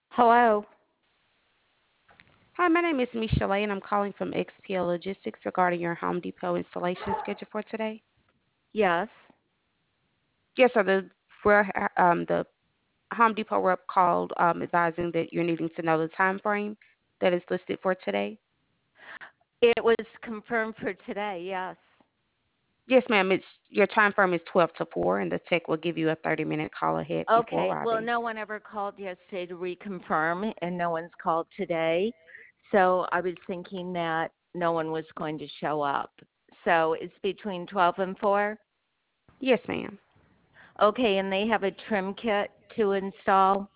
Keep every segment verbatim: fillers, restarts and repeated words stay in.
Hello. Hi, my name is Michelle, and I'm calling from X P L Logistics regarding your Home Depot installation schedule for today. Yes. Yes, sir. The where um the Home Depot rep called um advising that you're needing to know the time frame that is listed for today. It was confirmed for today. Yes. Yes, ma'am. It's your time frame is twelve to four, and the tech will give you a thirty minute call ahead before Okay. Well, arriving. no one ever called yesterday to reconfirm, and no one's called today. So I was thinking that no one was going to show up. So it's between twelve and four. Yes, ma'am. Okay. And they have a trim kit to install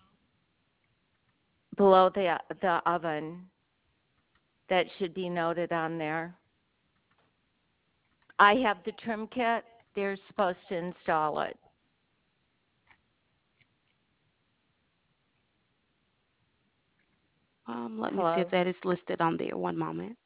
below the, the oven that should be noted on there. I have the trim kit. They're supposed to install it. Um, let me see if Hello. that is listed on there. One moment.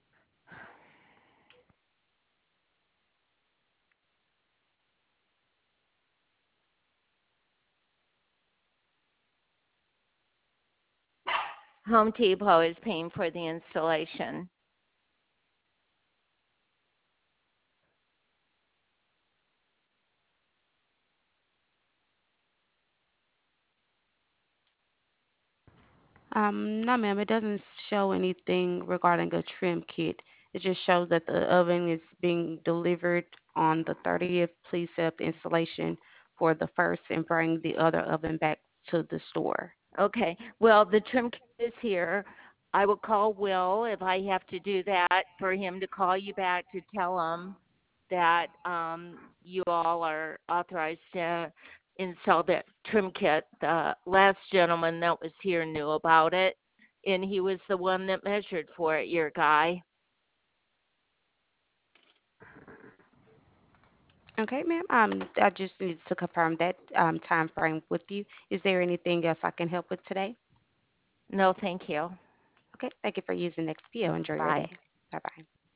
Home Depot is paying for the installation. Um, no, ma'am, it doesn't show anything regarding a trim kit. It just shows that the oven is being delivered on the thirtieth. Please set up the installation for the first and bring the other oven back to the store. Okay. Well, the trim kit is here. I will call Will if I have to do that for him to call you back to tell him that um, you all are authorized to install that trim kit. The last gentleman that was here knew about it, and he was the one that measured for it, your guy. Okay, ma'am. Um, I just need to confirm that um, time frame with you. Is there anything else I can help with today? No, thank you. Okay, thank you for using X P O. Enjoy your Bye. day. Bye bye.